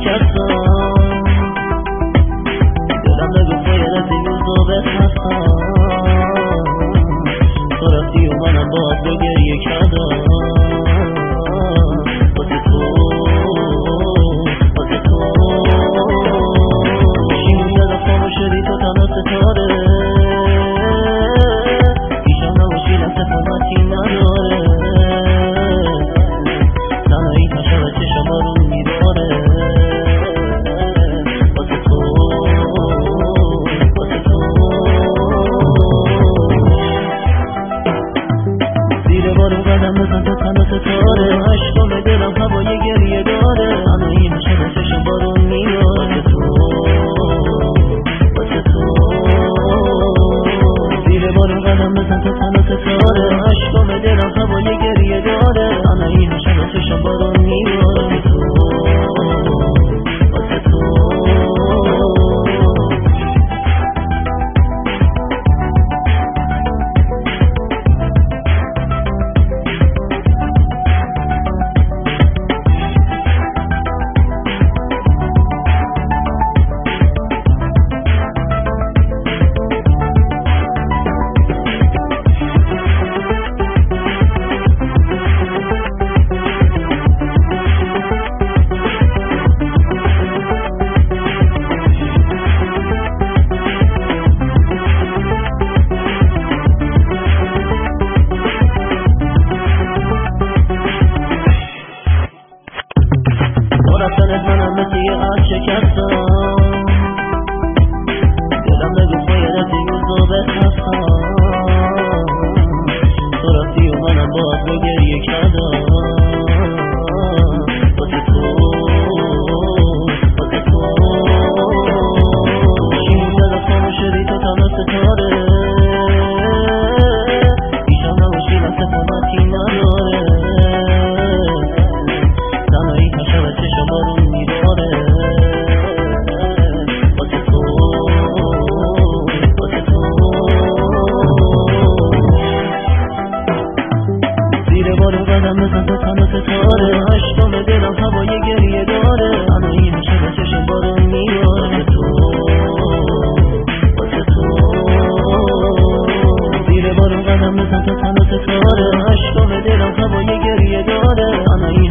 شکستم دلم نگفت باید از این روزا بخستم تو رفتی و منم باید با گریه کردم واسه تو شیمون یادم خاموش شدی تو تنها ستاره پیشم نباشی لحظه فرمتی نداره تنهایی تشم از چشم بارون میباره واسه تو زیر بارون قدم بزن تو تنها ستاره عشقم دلم هوای گریه داره تنهایی تشم از چشم بارون میباره واسه تو زیر بارون قدم بزن تو تنها ستاره عشقم دلم هوای گریه داره تنهایی تشم از چشم بارون میباره واسه تو رفتنت منم مثل یه عرض شکستم دلم نگفت باید از این روزا بخستم تو رفتی و منم باید با گریه کردم واسه تو شیمون یادم خاموش شدی تو تنها ستاره پیشم نباشی لحظه فرمتی نداره تنهایی تشم از چشم بارون میباره واسه تو زیر بارون قدم بزن تو تنها ستاره عشقم دلم هوای گریه داره تنهایی تشم از چشم بارون میباره واسه تو زیر بارون قدم بزن تو تنها ستاره عشقم دلم هوای گریه داره